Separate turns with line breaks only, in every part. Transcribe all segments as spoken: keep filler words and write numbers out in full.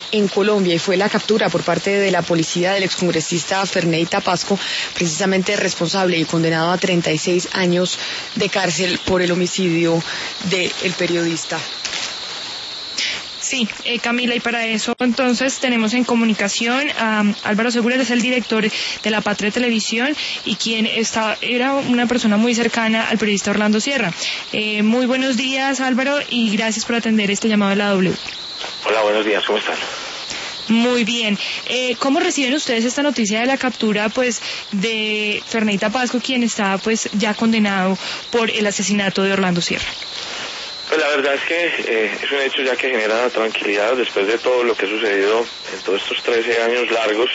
en Colombia, y fue la captura por parte de la policía del excongresista Ferney Tapasco, precisamente responsable y condenado a treinta y seis años de cárcel por el homicidio del periodista.
Sí, eh, Camila, y para eso entonces tenemos en comunicación a um, Álvaro Segura, es el director de La Patria Televisión y quien está, era una persona muy cercana al periodista Orlando Sierra. Eh, muy buenos días, Álvaro, y gracias por atender este llamado de la W.
Hola, buenos días, ¿cómo están?
Muy bien. Eh, ¿Cómo reciben ustedes esta noticia de la captura, pues, de Ferney Tapasco, quien está, pues, ya condenado por el asesinato de Orlando Sierra?
Pues la verdad es que eh, es un hecho ya que genera tranquilidad después de todo lo que ha sucedido en todos estos trece años largos,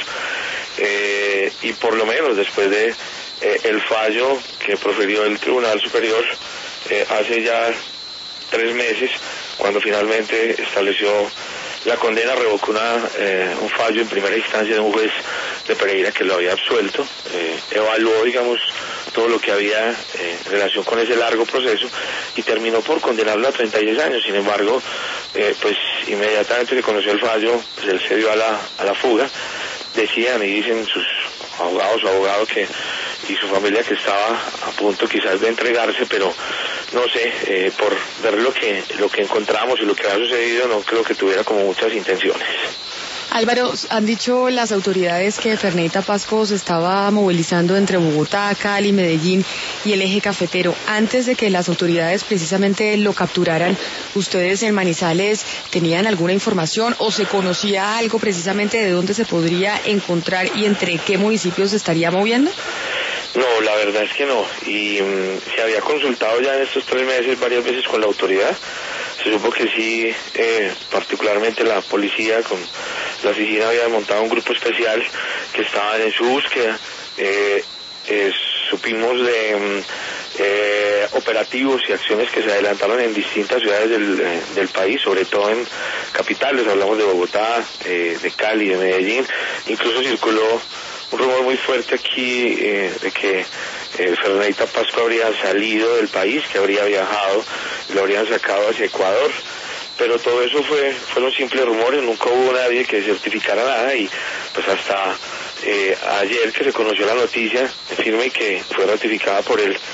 eh, y por lo menos después de eh, el fallo que profirió el Tribunal Superior eh, hace ya tres meses, cuando finalmente estableció la condena, revocó una, eh, un fallo en primera instancia de un juez de Pereira que lo había absuelto, eh, evaluó, digamos, todo lo que había eh, en relación con ese largo proceso y terminó por condenarlo a treinta y seis años. Sin embargo, eh, pues inmediatamente que conoció el fallo, pues él se dio a la, a la fuga. Decían y dicen sus abogados, su abogado que y su familia que estaba a punto quizás de entregarse, pero no sé, eh, por ver lo que lo que encontramos y lo que ha sucedido, no creo que tuviera como muchas intenciones.
Álvaro, han dicho las autoridades que Ferney Tapasco se estaba movilizando entre Bogotá, Cali, Medellín y el eje cafetero. Antes de que las autoridades precisamente lo capturaran, ¿ustedes en Manizales tenían alguna información o se conocía algo precisamente de dónde se podría encontrar y entre qué municipios se estaría moviendo?
No, la verdad es que no, y um, se había consultado ya en estos tres meses varias veces con la autoridad. Se supo que sí, eh, particularmente la policía con la oficina había montado un grupo especial que estaban en su búsqueda. Eh, eh, supimos de um, eh, operativos y acciones que se adelantaron en distintas ciudades del, eh, del país, sobre todo en capitales. Hablamos de Bogotá, eh, de Cali, de Medellín. Incluso circuló un rumor muy fuerte aquí eh, de que eh, Ferney Tapasco habría salido del país, que habría viajado, lo habrían sacado hacia Ecuador, pero todo eso fue fueron simples rumores, nunca hubo nadie que certificara nada, y pues hasta eh, ayer que se conoció la noticia firme y que fue ratificada por el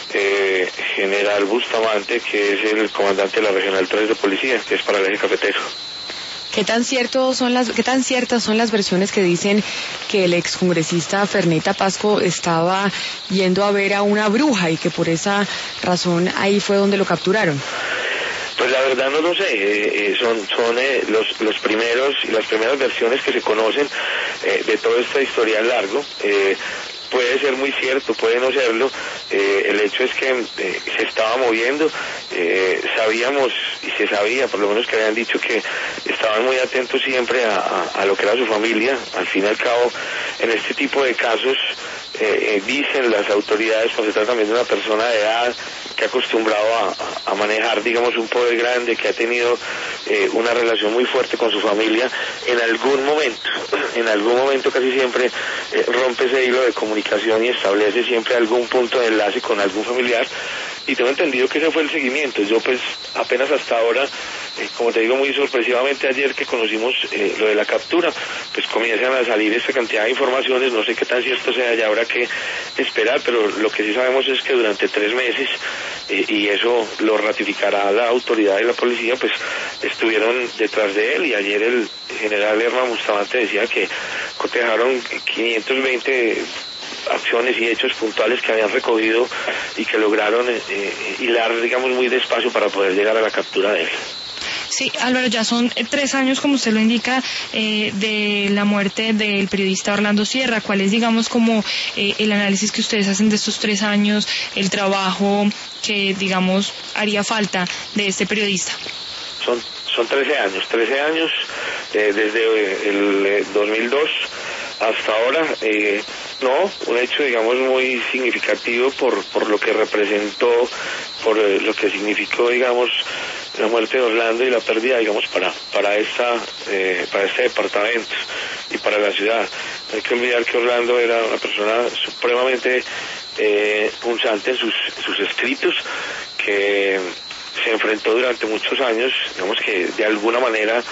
eh, general Bustamante, que es el comandante de la Regional tres de Policía, que es para el eje cafetero.
¿Qué tan ciertos son las, qué tan ciertas son las versiones que dicen que el excongresista Ferney Tapasco estaba yendo a ver a una bruja y que por esa razón ahí fue donde lo capturaron?
Pues la verdad no lo sé, eh, eh, son son eh, los los primeros y las primeras versiones que se conocen eh, de todo este historial largo. Eh, puede ser muy cierto, puede no serlo, eh, el hecho es que eh, se estaba moviendo, eh, sabíamos y se sabía, por lo menos que habían dicho que estaban muy atentos siempre a, a, a lo que era su familia. Al fin y al cabo, en este tipo de casos, eh, eh, dicen las autoridades, pues se trata también de una persona de edad que ha acostumbrado a, a manejar, digamos, un poder grande, que ha tenido eh, una relación muy fuerte con su familia. En algún momento, en algún momento casi siempre eh, rompe ese hilo de comunicación y establece siempre algún punto de enlace con algún familiar, y tengo entendido que ese fue el seguimiento. Yo pues apenas hasta ahora, eh, como te digo, muy sorpresivamente ayer que conocimos eh, lo de la captura, pues comienzan a salir esta cantidad de informaciones. No sé qué tan cierto sea, ya habrá que esperar, pero lo que sí sabemos es que durante tres meses, eh, y eso lo ratificará la autoridad de la policía, pues estuvieron detrás de él, y ayer el general Herman Bustamante decía que cotejaron quinientos veinte acciones y hechos puntuales que habían recogido y que lograron eh, hilar, digamos, muy despacio para poder llegar a la captura de él.
Sí, Álvaro, ya son eh, tres años, como usted lo indica, eh, de la muerte del periodista Orlando Sierra. ¿Cuál es, digamos, como eh, el análisis que ustedes hacen de estos tres años, el trabajo que, digamos, haría falta de este periodista?
Son son trece años, trece años eh, desde el eh, dos mil dos hasta ahora. Eh, no, un hecho, digamos, muy significativo por por lo que representó, por eh, lo que significó, digamos, la muerte de Orlando y la pérdida, digamos, para para esta eh, para este departamento y para la ciudad. No hay que olvidar que Orlando era una persona supremamente eh, punzante en sus sus escritos, que se enfrentó durante muchos años, digamos que de alguna manera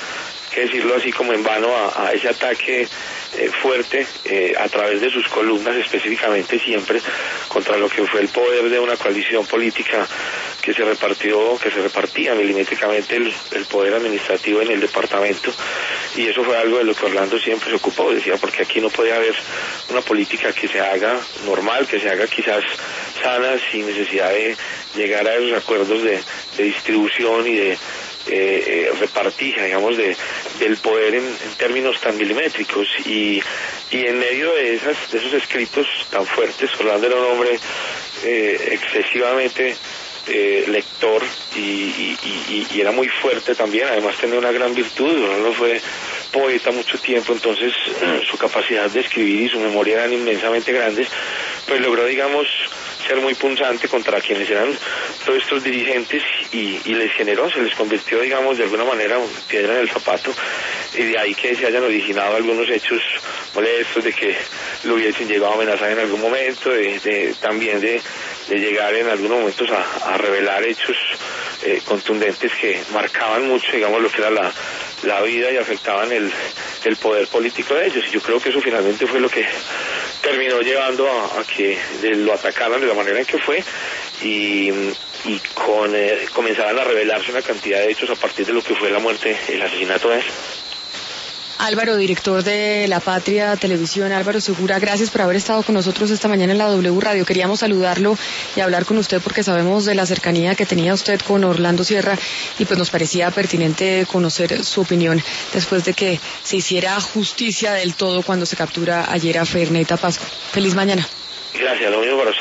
que decirlo así como en vano, a, a ese ataque eh, fuerte eh, a través de sus columnas, específicamente siempre contra lo que fue el poder de una coalición política que se repartió, que se repartía milimétricamente el, el poder administrativo en el departamento, y eso fue algo de lo que Orlando siempre se ocupó. Decía, porque aquí no puede haber una política que se haga normal, que se haga quizás sana, sin necesidad de llegar a esos acuerdos de, de distribución y de Eh, eh, repartija, digamos, de, del poder en, en términos tan milimétricos, y, y en medio de, esas, de esos escritos tan fuertes, Orlando era un hombre eh, excesivamente eh, lector y, y, y, y era muy fuerte también, además tenía una gran virtud. Orlando fue poeta mucho tiempo, entonces su capacidad de escribir y su memoria eran inmensamente grandes, pues logró, digamos, ser muy punzante contra quienes eran todos estos dirigentes, y, y les generó, se les convirtió, digamos, de alguna manera piedra en el zapato, y de ahí que se hayan originado algunos hechos molestos, de que lo hubiesen llegado a amenazar en algún momento, de, de también de, de llegar en algunos momentos a, a revelar hechos eh, contundentes que marcaban mucho, digamos, lo que era la, la vida y afectaban el, el poder político de ellos. Y yo creo que eso finalmente fue lo que terminó llevando a, a que lo atacaran de la manera en que fue, y, y con, eh, comenzaran a revelarse una cantidad de hechos a partir de lo que fue la muerte, el asesinato de él.
Álvaro, director de La Patria Televisión, Álvaro Segura, gracias por haber estado con nosotros esta mañana en la W Radio. Queríamos saludarlo y hablar con usted porque sabemos de la cercanía que tenía usted con Orlando Sierra, y pues nos parecía pertinente conocer su opinión después de que se hiciera justicia del todo cuando se captura ayer a Ferneyta Pasco. Feliz mañana.
Gracias, lo mismo para usted.